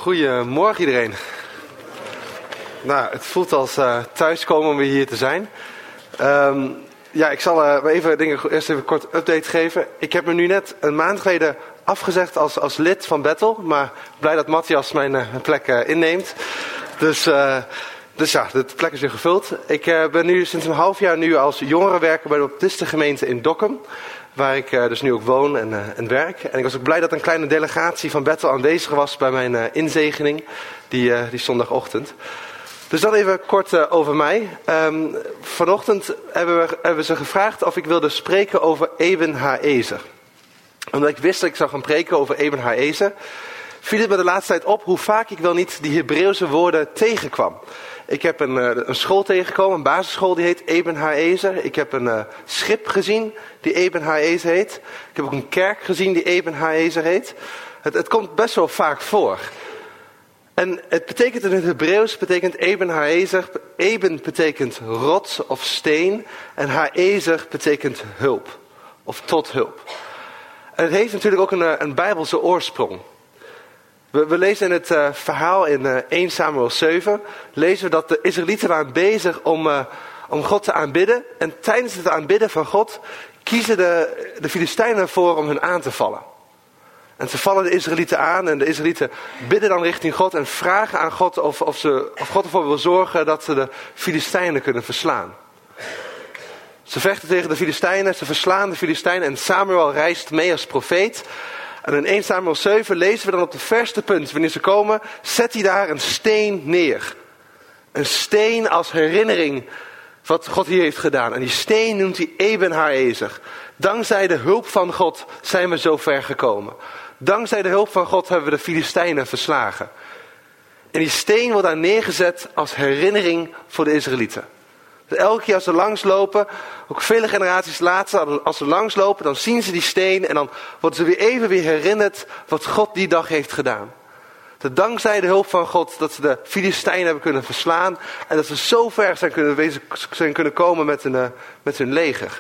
Goedemorgen iedereen. Nou, het voelt als thuiskomen om weer hier te zijn. Ik zal eerst even een kort update geven. Ik heb me nu net een maand geleden afgezegd als lid van Bethel. Maar blij dat Matthias mijn plek inneemt. Dus ja, de plek is weer gevuld. Ik ben nu sinds een half jaar nu als jongerenwerker bij de Baptistengemeente in Dokkum. Waar ik dus nu ook woon en werk. En ik was ook blij dat een kleine delegatie van Bethel aanwezig was bij mijn inzegening. Die zondagochtend. Dus dan even kort over mij. Vanochtend hebben ze gevraagd of ik wilde spreken over Eben Haezer. Omdat ik wist dat ik zou gaan preken over Eben Haezer, viel het me de laatste tijd op hoe vaak ik wel niet die Hebreeuwse woorden tegenkwam. Ik heb een school tegengekomen, een basisschool die heet Eben Haezer. Ik heb een schip gezien die Eben Haezer heet. Ik heb ook een kerk gezien die Eben Haezer heet. Het komt best wel vaak voor. En het betekent in het Hebreeuws, betekent Eben Haezer. Eben betekent rots of steen. En Haezer betekent hulp. Of tot hulp. En het heeft natuurlijk ook een Bijbelse oorsprong. We lezen in het verhaal in 1 Samuel 7, lezen we dat de Israëlieten waren bezig om God te aanbidden. En tijdens het aanbidden van God kiezen de Filistijnen ervoor om hun aan te vallen. En ze vallen de Israëlieten aan en de Israëlieten bidden dan richting God en vragen aan God of God ervoor wil zorgen dat ze de Filistijnen kunnen verslaan. Ze vechten tegen de Filistijnen, ze verslaan de Filistijnen en Samuel reist mee als profeet. En in 1 Samuel 7 lezen we dan op het verste punt, wanneer ze komen, zet hij daar een steen neer. Een steen als herinnering wat God hier heeft gedaan. En die steen noemt hij Eben Haezer. Dankzij de hulp van God zijn we zo ver gekomen. Dankzij de hulp van God hebben we de Filistijnen verslagen. En die steen wordt daar neergezet als herinnering voor de Israëlieten. Dus elke keer als ze langslopen, ook vele generaties later, als ze langslopen, dan zien ze die steen en dan worden ze weer herinnerd wat God die dag heeft gedaan. Dat dankzij de hulp van God dat ze de Filistijnen hebben kunnen verslaan en dat ze zo ver zijn kunnen komen met hun leger.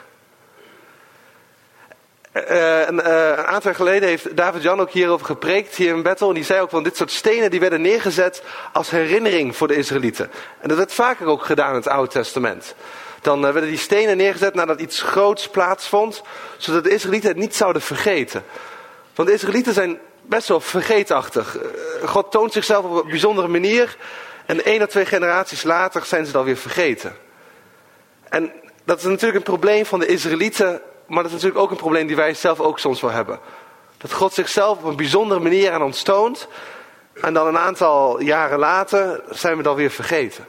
Een aantal jaar geleden heeft David Jan ook hierover gepreekt, hier in Bethel. En die zei ook van dit soort stenen die werden neergezet als herinnering voor de Israëlieten. En dat werd vaker ook gedaan in het Oude Testament. Dan werden die stenen neergezet nadat iets groots plaatsvond, zodat de Israëlieten het niet zouden vergeten. Want de Israëlieten zijn best wel vergeetachtig. God toont zichzelf op een bijzondere manier. En 1 of 2 generaties later zijn ze het alweer vergeten. En dat is natuurlijk een probleem van de Israëlieten. Maar dat is natuurlijk ook een probleem die wij zelf ook soms wel hebben. Dat God zichzelf op een bijzondere manier aan ons toont. En dan een aantal jaren later zijn we het alweer vergeten.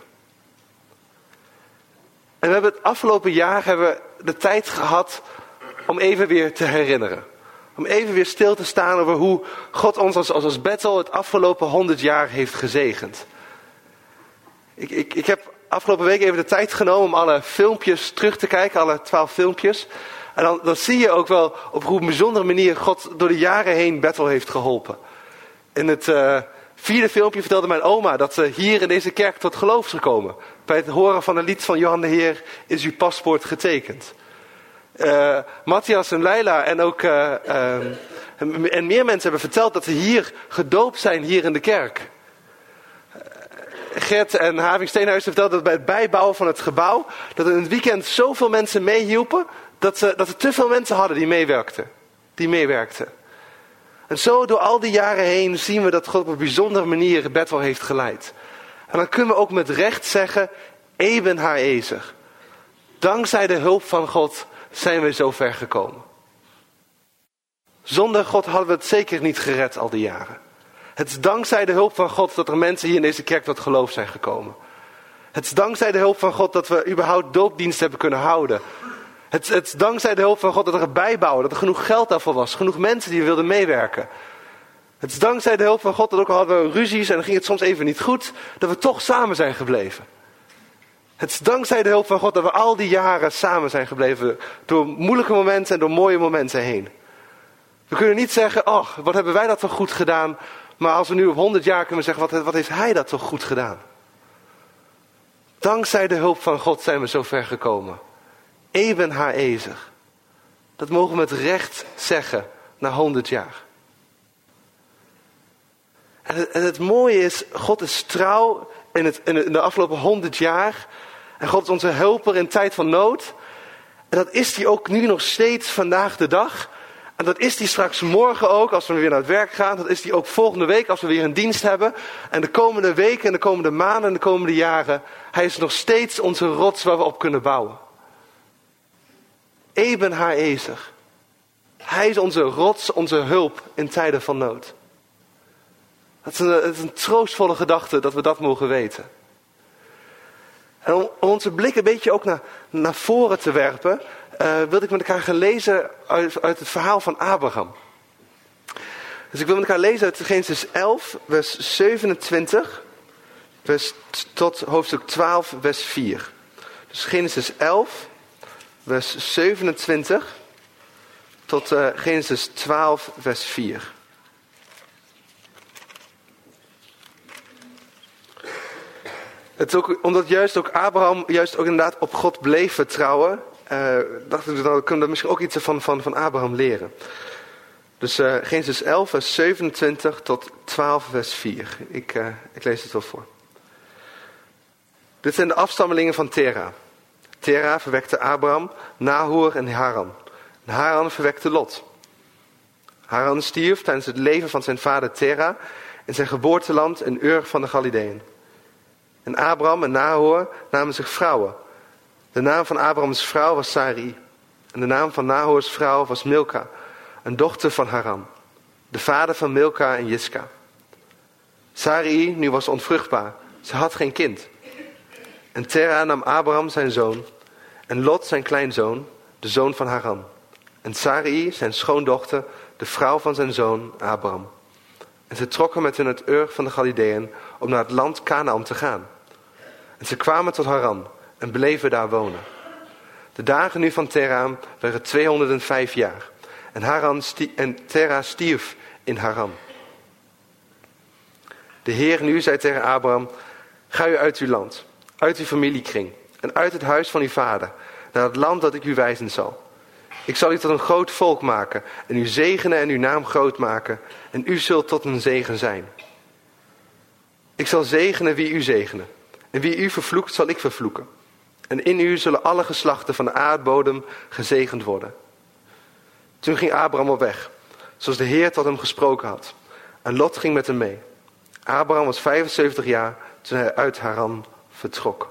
En we hebben het afgelopen jaar de tijd gehad om even weer te herinneren. Om even weer stil te staan over hoe God ons als Bethel het afgelopen 100 jaar heeft gezegend. Ik heb afgelopen week even de tijd genomen om alle filmpjes terug te kijken. Alle 12 filmpjes. En dan zie je ook wel op hoe een bijzondere manier God door de jaren heen Bethel heeft geholpen. In het 4e filmpje vertelde mijn oma dat ze hier in deze kerk tot geloof is gekomen. Bij het horen van een lied van Johan de Heer is uw paspoort getekend. Matthias en Leila en ook en meer mensen hebben verteld dat ze hier gedoopt zijn hier in de kerk. Gert en Having Steenhuis vertelde dat bij het bijbouwen van het gebouw, dat in het weekend zoveel mensen meehielpen, dat ze te veel mensen hadden die meewerkten. En zo door al die jaren heen zien we dat God op een bijzondere manier Bethel heeft geleid. En dan kunnen we ook met recht zeggen, Eben Haezer. Dankzij de hulp van God zijn we zo ver gekomen. Zonder God hadden we het zeker niet gered al die jaren. Het is dankzij de hulp van God dat er mensen hier in deze kerk tot geloof zijn gekomen. Het is dankzij de hulp van God dat we überhaupt doopdienst hebben kunnen houden. Het is dankzij de hulp van God dat er een bijbouwen, dat er genoeg geld daarvoor was. Genoeg mensen die wilden meewerken. Het is dankzij de hulp van God dat ook al hadden we ruzies en dan ging het soms even niet goed, dat we toch samen zijn gebleven. Het is dankzij de hulp van God dat we al die jaren samen zijn gebleven. Door moeilijke momenten en door mooie momenten heen. We kunnen niet zeggen, oh, wat hebben wij dat toch goed gedaan. Maar als we nu op 100 jaar kunnen zeggen, wat heeft hij dat toch goed gedaan. Dankzij de hulp van God zijn we zo ver gekomen. Eben Haezer. Dat mogen we met recht zeggen na 100 jaar. En het mooie is, God is trouw in de afgelopen 100 jaar. En God is onze helper in tijd van nood. En dat is hij ook nu nog steeds vandaag de dag. En dat is hij straks morgen ook als we weer naar het werk gaan. Dat is hij ook volgende week als we weer een dienst hebben. En de komende weken en de komende maanden en de komende jaren. Hij is nog steeds onze rots waar we op kunnen bouwen. Eben ha-ezer. Hij is onze rots, onze hulp in tijden van nood. Het is een troostvolle gedachte dat we dat mogen weten. En om onze blik een beetje ook naar voren te werpen, wilde ik met elkaar gaan lezen uit het verhaal van Abraham. Dus ik wil met elkaar lezen uit Genesis 11, vers 27, tot hoofdstuk 12, vers 4. Dus Genesis 11, vers 27, tot Genesis 12, vers 4. Het is ook, omdat juist ook Abraham juist ook inderdaad op God bleef vertrouwen, dacht ik, dan kunnen we misschien ook iets van Abraham leren. Dus Genesis 11, vers 27 tot 12, vers 4. Ik lees het wel voor. Dit zijn de afstammelingen van Tera. Tera verwekte Abraham, Nahor en Haran. En Haran verwekte Lot. Haran stierf tijdens het leven van zijn vader Tera in zijn geboorteland in Ur van de Galileeën. En Abraham en Nahor namen zich vrouwen. De naam van Abrahams vrouw was Sarai. En de naam van Nahors vrouw was Milka, een dochter van Haran. De vader van Milka en Jiska. Sarai nu was onvruchtbaar. Ze had geen kind. En Tera nam Abraham zijn zoon. En Lot zijn kleinzoon, de zoon van Haran. En Sarai zijn schoondochter, de vrouw van zijn zoon Abraham. En ze trokken met hun het Ur van de Galileeën om naar het land Kanaän te gaan. En ze kwamen tot Haran en bleven daar wonen. De dagen nu van Tera waren 205 jaar. En Tera stierf in Haran. De Heer nu zei tegen Abraham: ga u uit uw land, uit uw familiekring en uit het huis van uw vader, naar het land dat ik u wijzen zal. Ik zal u tot een groot volk maken en u zegenen en uw naam groot maken en u zult tot een zegen zijn. Ik zal zegenen wie u zegenen en wie u vervloekt zal ik vervloeken. En in u zullen alle geslachten van de aardbodem gezegend worden. Toen ging Abraham op weg, zoals de Heer tot hem gesproken had. En Lot ging met hem mee. Abraham was 75 jaar toen hij uit Haran vertrok.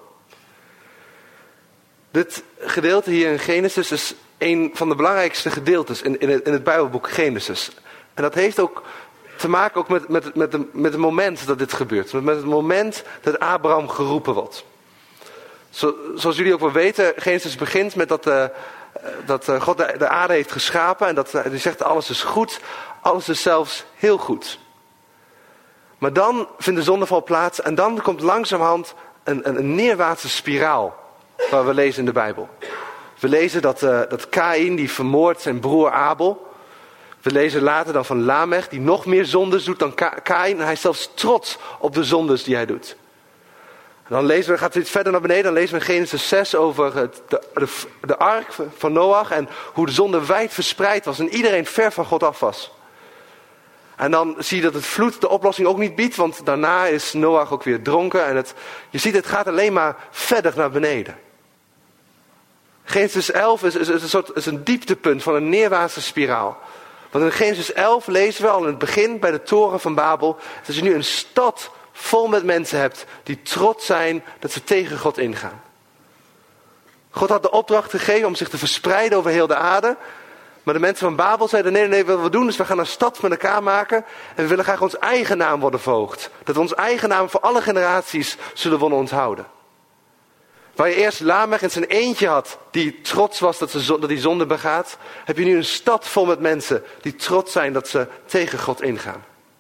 Dit gedeelte hier in Genesis is een van de belangrijkste gedeeltes in het Bijbelboek Genesis. En dat heeft ook te maken ook met het moment dat dit gebeurt. Met het moment dat Abraham geroepen wordt. Zoals jullie ook wel weten, Genesis begint met dat God de aarde heeft geschapen. En dat hij zegt alles is goed, alles is zelfs heel goed. Maar dan vindt de zondeval plaats en dan komt langzamerhand een neerwaartse spiraal. Waar we lezen in de Bijbel. We lezen dat Kaïn die vermoordt zijn broer Abel. We lezen later dan van Lamech die nog meer zondes doet dan Kaïn. En hij is zelfs trots op de zondes die hij doet. En dan gaat het iets verder naar beneden. Dan lezen we in Genesis 6 over de ark van Noach. En hoe de zonde wijd verspreid was. En iedereen ver van God af was. En dan zie je dat het vloed de oplossing ook niet biedt. Want daarna is Noach ook weer dronken. En je ziet het gaat alleen maar verder naar beneden. Genesis 11 is een dieptepunt van een neerwaartse spiraal. Want in Genesis 11 lezen we al in het begin bij de toren van Babel. Dat je nu een stad vol met mensen hebt die trots zijn dat ze tegen God ingaan. God had de opdracht gegeven om zich te verspreiden over heel de aarde. Maar de mensen van Babel zeiden nee, wat we doen is we gaan een stad met elkaar maken. En we willen graag ons eigen naam worden verhoogd. Dat we ons eigen naam voor alle generaties zullen worden onthouden. Waar je eerst Lamech in zijn eentje had, die trots was dat hij zonde begaat, heb je nu een stad vol met mensen die trots zijn dat ze tegen God ingaan.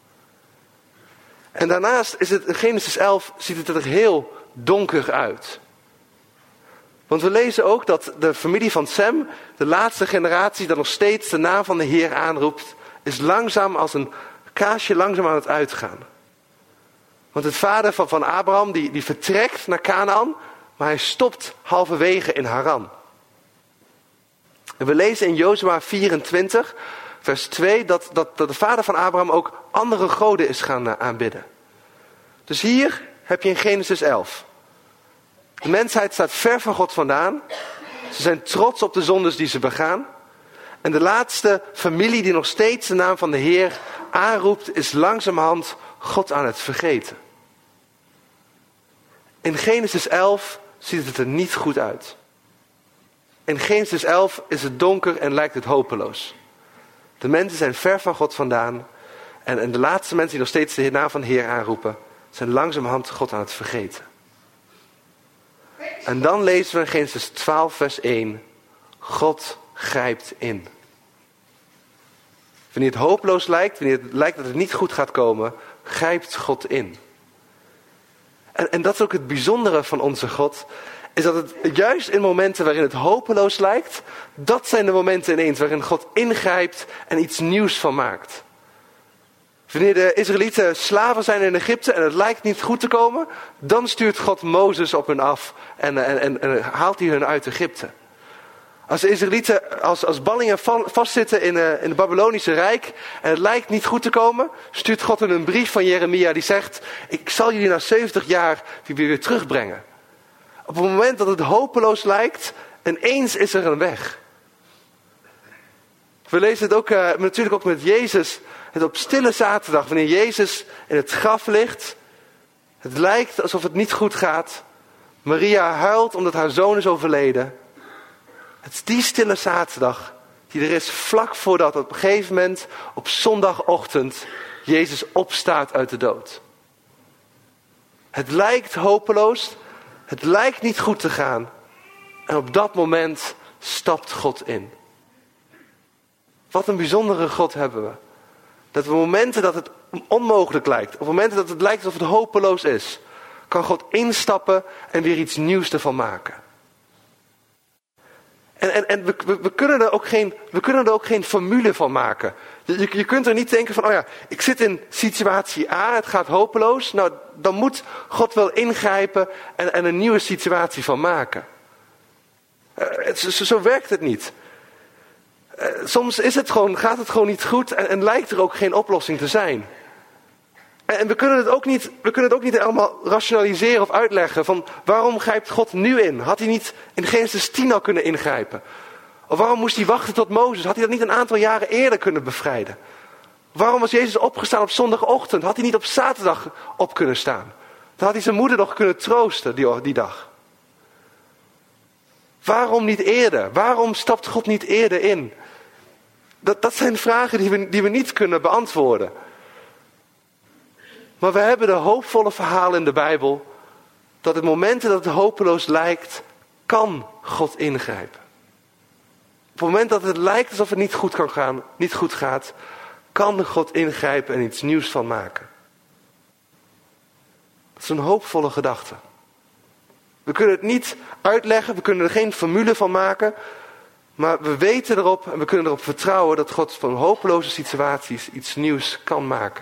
En daarnaast is het in Genesis 11 ziet het er heel donker uit. Want we lezen ook dat de familie van Sem, de laatste generatie dat nog steeds de naam van de Heer aanroept, is langzaam als een kaasje langzaam aan het uitgaan. Want het vader van Abraham die vertrekt naar Kanaän, maar hij stopt halverwege in Haran. En we lezen in Jozua 24 vers 2, dat de vader van Abraham ook andere goden is gaan aanbidden. Dus hier heb je in Genesis 11. De mensheid staat ver van God vandaan. Ze zijn trots op de zondes die ze begaan. En de laatste familie die nog steeds de naam van de Heer aanroept, is langzamerhand God aan het vergeten. In Genesis 11 ziet het er niet goed uit. In Genesis 11 is het donker en lijkt het hopeloos. De mensen zijn ver van God vandaan. En de laatste mensen die nog steeds de naam van de Heer aanroepen, zijn langzamerhand God aan het vergeten. En dan lezen we in Genesis 12 vers 1. God grijpt in. Wanneer het hopeloos lijkt, wanneer het lijkt dat het niet goed gaat komen, grijpt God in. En dat is ook het bijzondere van onze God. Is dat het juist in momenten waarin het hopeloos lijkt, dat zijn de momenten ineens waarin God ingrijpt en iets nieuws van maakt. Wanneer de Israëlieten slaven zijn in Egypte en het lijkt niet goed te komen, dan stuurt God Mozes op hen af en haalt hij hun uit Egypte. Als de Israëlieten als ballingen vastzitten in het Babylonische Rijk en het lijkt niet goed te komen, stuurt God hen een brief van Jeremia die zegt, ik zal jullie na 70 jaar weer terugbrengen. Op het moment dat het hopeloos lijkt, ineens is er een weg. We lezen het ook natuurlijk ook met Jezus. Het op stille zaterdag, wanneer Jezus in het graf ligt. Het lijkt alsof het niet goed gaat. Maria huilt omdat haar zoon is overleden. Het is die stille zaterdag die er is vlak voordat op een gegeven moment op zondagochtend Jezus opstaat uit de dood. Het lijkt hopeloos. Het lijkt niet goed te gaan. En op dat moment stapt God in. Wat een bijzondere God hebben we. Dat op momenten dat het onmogelijk lijkt, op momenten dat het lijkt alsof het hopeloos is, kan God instappen en weer iets nieuws ervan maken. En we kunnen er ook geen formule van maken. Je kunt er niet denken van, oh ja, ik zit in situatie A, het gaat hopeloos. Nou, dan moet God wel ingrijpen en een nieuwe situatie van maken. Zo werkt het niet. Soms gaat het gewoon niet goed en lijkt er ook geen oplossing te zijn. En we kunnen het ook niet allemaal rationaliseren of uitleggen van waarom grijpt God nu in? Had hij niet in Genesis 10 al kunnen ingrijpen? Of waarom moest hij wachten tot Mozes? Had hij dat niet een aantal jaren eerder kunnen bevrijden? Waarom was Jezus opgestaan op zondagochtend? Had hij niet op zaterdag op kunnen staan? Dan had hij zijn moeder nog kunnen troosten die dag. Waarom niet eerder? Waarom stapt God niet eerder in? Dat zijn vragen die we niet kunnen beantwoorden. Maar we hebben de hoopvolle verhalen in de Bijbel, dat op momenten dat het hopeloos lijkt, kan God ingrijpen. Op het moment dat het lijkt alsof het niet goed gaat, kan God ingrijpen en iets nieuws van maken. Dat is een hoopvolle gedachte. We kunnen het niet uitleggen, we kunnen er geen formule van maken, maar we weten erop en we kunnen erop vertrouwen dat God van hopeloze situaties iets nieuws kan maken.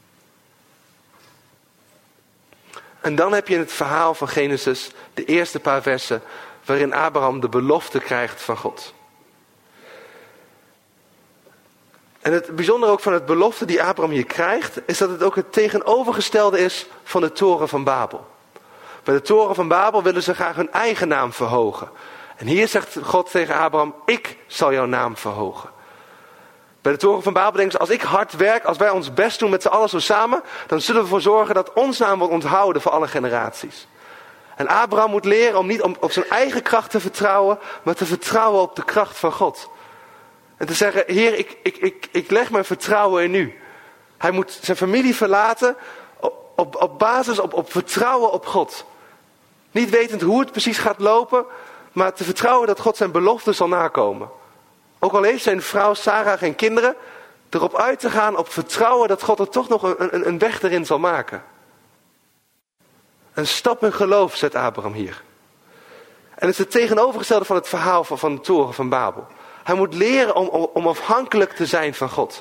En dan heb je in het verhaal van Genesis de eerste paar versen waarin Abraham de belofte krijgt van God. En het bijzondere ook van het belofte die Abraham hier krijgt, is dat het ook het tegenovergestelde is van de toren van Babel. Bij de toren van Babel willen ze graag hun eigen naam verhogen. En hier zegt God tegen Abraham, ik zal jouw naam verhogen. Bij de toren van Babel denken ze, als ik hard werk, als wij ons best doen met z'n allen zo samen, dan zullen we ervoor zorgen dat ons naam wordt onthouden voor alle generaties. En Abraham moet leren om niet op zijn eigen kracht te vertrouwen, maar te vertrouwen op de kracht van God. En te zeggen, Heer, ik leg mijn vertrouwen in u. Hij moet zijn familie verlaten op basis, op vertrouwen op God. Niet wetend hoe het precies gaat lopen, maar te vertrouwen dat God zijn belofte zal nakomen. Ook al heeft zijn vrouw Sarah geen kinderen, erop uit te gaan op vertrouwen dat God er toch nog een weg erin zal maken. Een stap in geloof zet Abraham hier. En het is het tegenovergestelde van het verhaal van de toren van Babel. Hij moet leren om afhankelijk te zijn van God.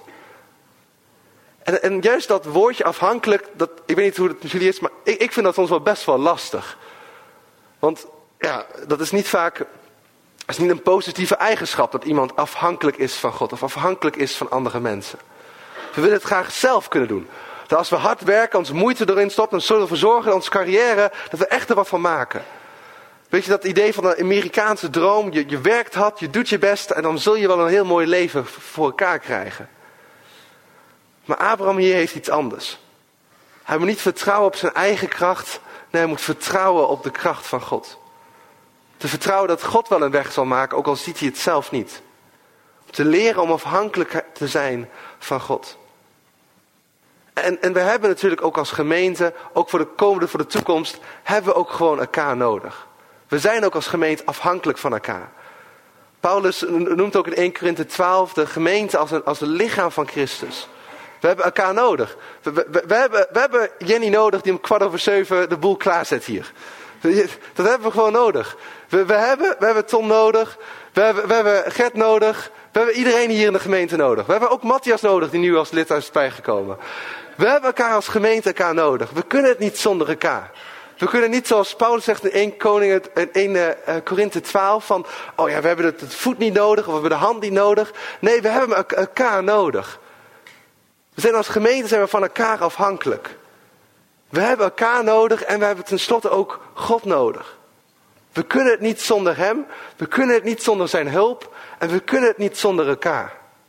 En juist dat woordje afhankelijk, ik weet niet hoe het met jullie is, maar ik vind dat soms wel best wel lastig. Want ja, dat is niet vaak Het is niet een positieve eigenschap dat iemand afhankelijk is van God of afhankelijk is van andere mensen. We willen het graag zelf kunnen doen. Dat als we hard werken, onze moeite erin stoppen, dan zullen we ervoor zorgen dat onze carrière, dat we echt er wat van maken. Weet je, dat idee van een Amerikaanse droom, je werkt hard, je doet je best en dan zul je wel een heel mooi leven voor elkaar krijgen. Maar Abraham hier heeft iets anders. Hij moet niet vertrouwen op zijn eigen kracht, nee, hij moet vertrouwen op de kracht van God. Te vertrouwen dat God wel een weg zal maken, ook al ziet hij het zelf niet. Te leren om afhankelijk te zijn van God. En we hebben natuurlijk ook als gemeente, ook voor de toekomst, hebben we ook gewoon elkaar nodig. We zijn ook als gemeente afhankelijk van elkaar. Paulus noemt ook in 1 Korinthe 12 de gemeente als een lichaam van Christus. We hebben elkaar nodig. We hebben Jenny nodig die om 6:15 de boel klaarzet hier. Dat hebben we gewoon nodig. We hebben Tom nodig. We hebben Gert nodig. We hebben iedereen hier in de gemeente nodig. We hebben ook Matthias nodig die nu als lid is bijgekomen. We hebben elkaar als gemeente nodig. We kunnen het niet zonder elkaar. We kunnen niet zoals Paulus zegt in 1 Korinthe 12 van, oh ja, we hebben het voet niet nodig of we hebben de hand niet nodig. Nee, we hebben elkaar nodig. We zijn als gemeente van elkaar afhankelijk. We hebben elkaar nodig en we hebben tenslotte ook God nodig. We kunnen het niet zonder hem, we kunnen het niet zonder zijn hulp en we kunnen het niet zonder elkaar.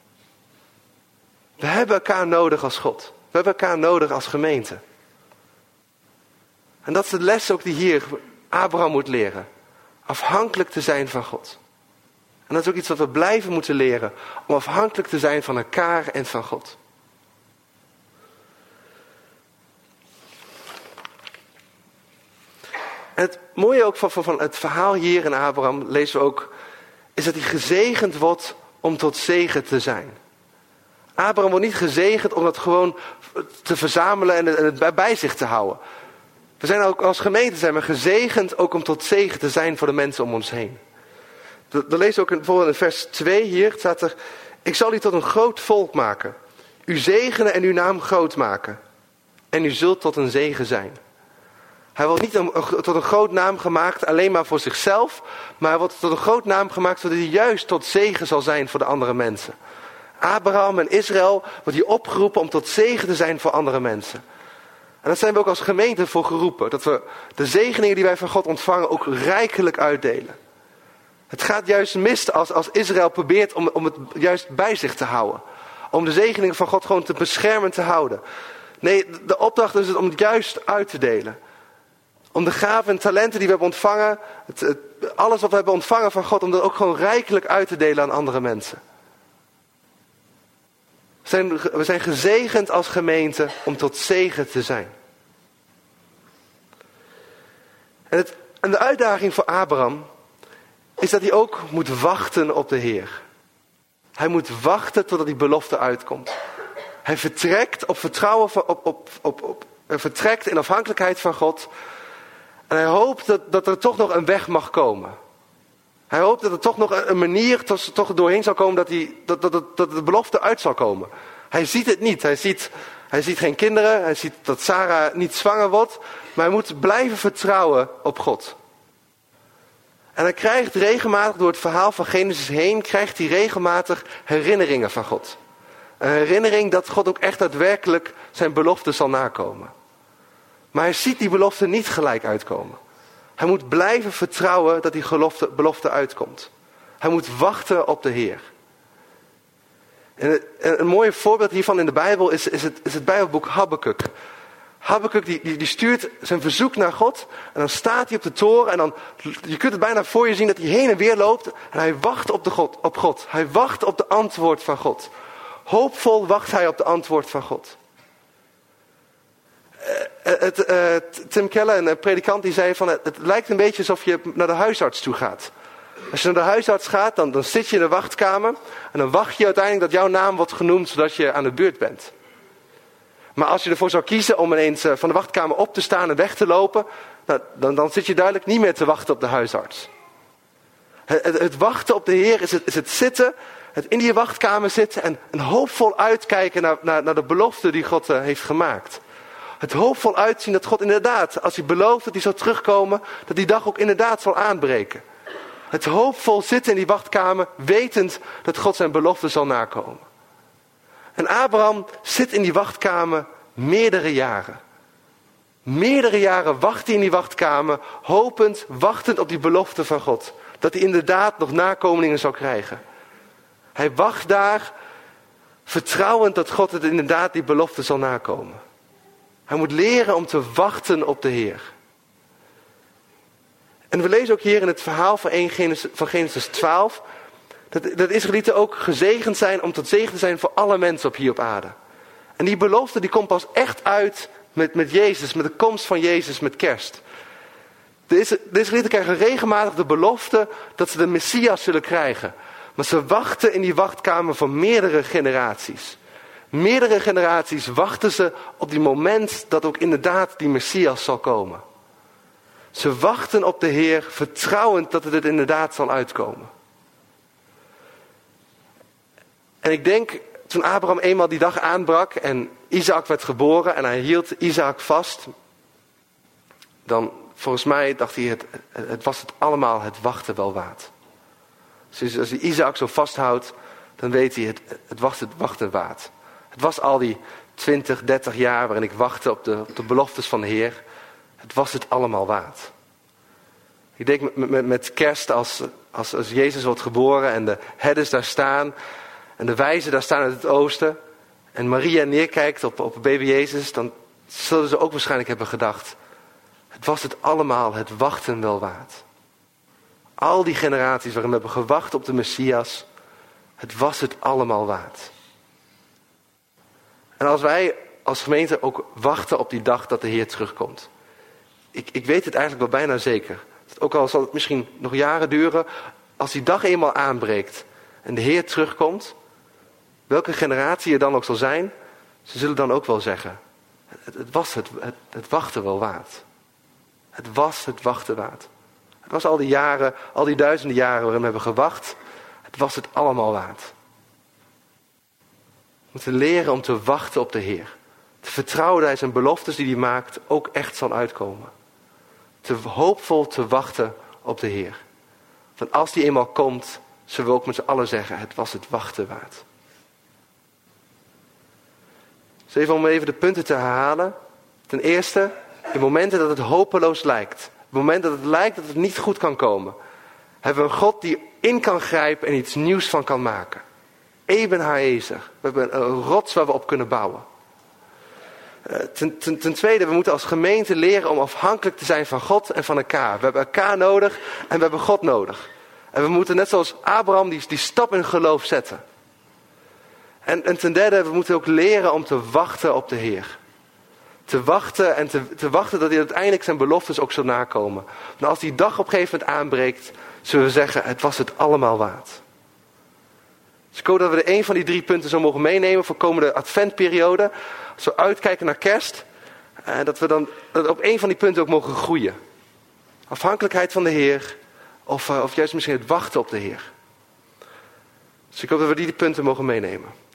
We hebben elkaar nodig als God. We hebben elkaar nodig als gemeente. En dat is de les ook die hier Abraham moet leren. Afhankelijk te zijn van God. En dat is ook iets wat we blijven moeten leren. Om afhankelijk te zijn van elkaar en van God. En het mooie ook van het verhaal hier in Abraham, lezen we ook, is dat hij gezegend wordt om tot zegen te zijn. Abraham wordt niet gezegend om dat gewoon te verzamelen en het bij zich te houden. We zijn ook als gemeente zijn we gezegend ook om tot zegen te zijn voor de mensen om ons heen. Dat lezen we ook bijvoorbeeld in vers 2 hier, staat er, ik zal u tot een groot volk maken. U zegenen en uw naam groot maken. En u zult tot een zegen zijn. Hij wordt niet tot een groot naam gemaakt alleen maar voor zichzelf. Maar hij wordt tot een groot naam gemaakt zodat hij juist tot zegen zal zijn voor de andere mensen. Abraham en Israël wordt hier opgeroepen om tot zegen te zijn voor andere mensen. En dat zijn we ook als gemeente voor geroepen. Dat we de zegeningen die wij van God ontvangen ook rijkelijk uitdelen. Het gaat juist mis als Israël probeert om het juist bij zich te houden. Om de zegeningen van God gewoon te beschermen te houden. Nee, de opdracht is het om het juist uit te delen. Om de gaven en talenten die we hebben ontvangen, alles wat we hebben ontvangen van God, om dat ook gewoon rijkelijk uit te delen aan andere mensen. We zijn gezegend als gemeente om tot zegen te zijn. En de uitdaging voor Abraham is dat hij ook moet wachten op de Heer. Hij moet wachten totdat die belofte uitkomt. Hij vertrekt op vertrouwen, vertrekt in afhankelijkheid van God. En hij hoopt dat er toch nog een weg mag komen. Hij hoopt dat er toch nog een manier toch doorheen zal komen dat de belofte uit zal komen. Hij ziet het niet. Hij ziet geen kinderen. Hij ziet dat Sarah niet zwanger wordt. Maar hij moet blijven vertrouwen op God. En hij krijgt regelmatig door het verhaal van Genesis heen, krijgt hij regelmatig herinneringen van God. Een herinnering dat God ook echt daadwerkelijk zijn belofte zal nakomen. Maar hij ziet die belofte niet gelijk uitkomen. Hij moet blijven vertrouwen dat die belofte uitkomt. Hij moet wachten op de Heer. En een mooi voorbeeld hiervan in de Bijbel is het Bijbelboek Habakuk. Habakuk die stuurt zijn verzoek naar God. En dan staat hij op de toren. En dan, je kunt het bijna voor je zien dat hij heen en weer loopt. En hij wacht op God. Hij wacht op de antwoord van God. Hoopvol wacht hij op de antwoord van God. Tim Keller, een predikant, die zei van het lijkt een beetje alsof je naar de huisarts toe gaat. Als je naar de huisarts gaat, dan zit je in de wachtkamer. En dan wacht je uiteindelijk dat jouw naam wordt genoemd zodat je aan de beurt bent. Maar als je ervoor zou kiezen om ineens van de wachtkamer op te staan en weg te lopen, dan zit je duidelijk niet meer te wachten op de huisarts. Het wachten op de Heer is het zitten, het in die wachtkamer zitten en hoopvol uitkijken naar de belofte die God heeft gemaakt. Het hoopvol uitzien dat God inderdaad, als hij belooft dat hij zal terugkomen, dat die dag ook inderdaad zal aanbreken. Het hoopvol zitten in die wachtkamer, wetend dat God zijn belofte zal nakomen. En Abraham zit in die wachtkamer meerdere jaren. Meerdere jaren wacht hij in die wachtkamer, hopend, wachtend op die belofte van God. Dat hij inderdaad nog nakomelingen zal krijgen. Hij wacht daar, vertrouwend dat God het inderdaad die belofte zal nakomen. Hij moet leren om te wachten op de Heer. En we lezen ook hier in het verhaal van Genesis 12... dat de Israëlieten ook gezegend zijn om tot zegen te zijn voor alle mensen hier op aarde. En die belofte die komt pas echt uit met Jezus, met de komst van Jezus met kerst. De Israëlieten krijgen regelmatig de belofte dat ze de Messias zullen krijgen. Maar ze wachten in die wachtkamer van meerdere generaties. Meerdere generaties wachten ze op die moment dat ook inderdaad die Messias zal komen. Ze wachten op de Heer, vertrouwend dat het inderdaad zal uitkomen. En ik denk, toen Abraham eenmaal die dag aanbrak en Isaac werd geboren en hij hield Isaac vast, dan volgens mij dacht hij, het was het allemaal het wachten wel waard. Dus als hij Isaac zo vasthoudt, dan weet hij, het was het wachten waard. Het was al die 20, 30 jaar waarin ik wachtte op de beloftes van de Heer. Het was het allemaal waard. Ik denk met kerst, als Jezus wordt geboren en de herders daar staan en de wijzen daar staan uit het oosten en Maria neerkijkt op baby Jezus, dan zullen ze ook waarschijnlijk hebben gedacht, het was het allemaal het wachten wel waard. Al die generaties waarin we hebben gewacht op de Messias, het was het allemaal waard. En als wij als gemeente ook wachten op die dag dat de Heer terugkomt. Ik weet het eigenlijk wel bijna zeker. Ook al zal het misschien nog jaren duren, als die dag eenmaal aanbreekt en de Heer terugkomt, welke generatie er dan ook zal zijn, ze zullen dan ook wel zeggen, het was het wachten wel waard. Het was het wachten waard. Het was al die jaren, al die duizenden jaren waarin we hebben gewacht, het was het allemaal waard. We moeten leren om te wachten op de Heer. Te vertrouwen dat Hij zijn beloftes die Hij maakt ook echt zal uitkomen. Te hoopvol te wachten op de Heer. Want als die eenmaal komt, zullen we ook met z'n allen zeggen, het was het wachten waard. Dus even om even de punten te herhalen. Ten eerste, in momenten dat het hopeloos lijkt. Op het moment dat het lijkt dat het niet goed kan komen. Hebben we een God die in kan grijpen en iets nieuws van kan maken. Eben Haezer. We hebben een rots waar we op kunnen bouwen. Ten tweede, we moeten als gemeente leren om afhankelijk te zijn van God en van elkaar. We hebben elkaar nodig en we hebben God nodig. En we moeten net zoals Abraham die stap in geloof zetten. En ten derde, we moeten ook leren om te wachten op de Heer. Te wachten en te wachten dat hij uiteindelijk zijn beloftes ook zal nakomen. En als die dag op een gegeven moment aanbreekt, zullen we zeggen, het was het allemaal waard. Dus ik hoop dat we er één van die 3 punten zo mogen meenemen voor de komende adventperiode. Als we uitkijken naar kerst, dat we dan op één van die punten ook mogen groeien. Afhankelijkheid van de Heer, of juist misschien het wachten op de Heer. Dus ik hoop dat we die punten mogen meenemen.